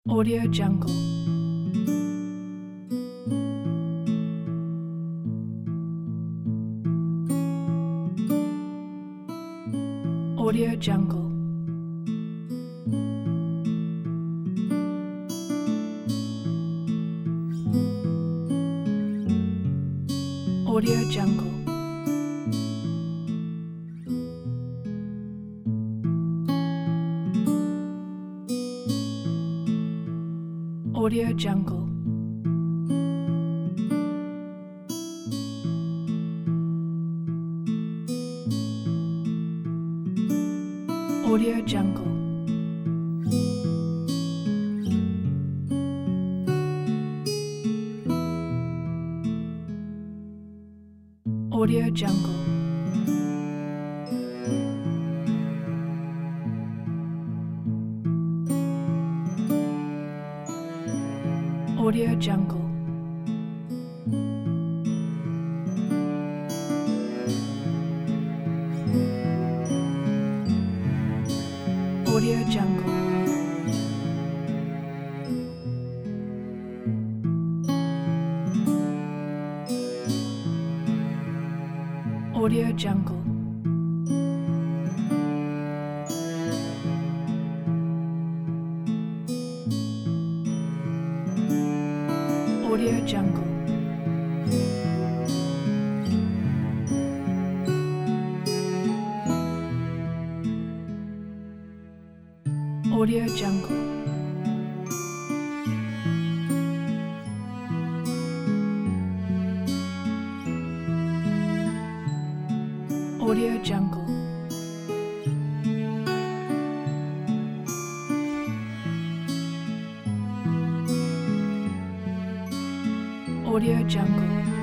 Audio Jungle. Audio Jungle. Audio Jungle. Audio Jungle. Audio Jungle. Audio Jungle. Audio Jungle. Audio Jungle. Audio Jungle. Audio Jungle. Audio Jungle. Audio Jungle. Audio Jungle.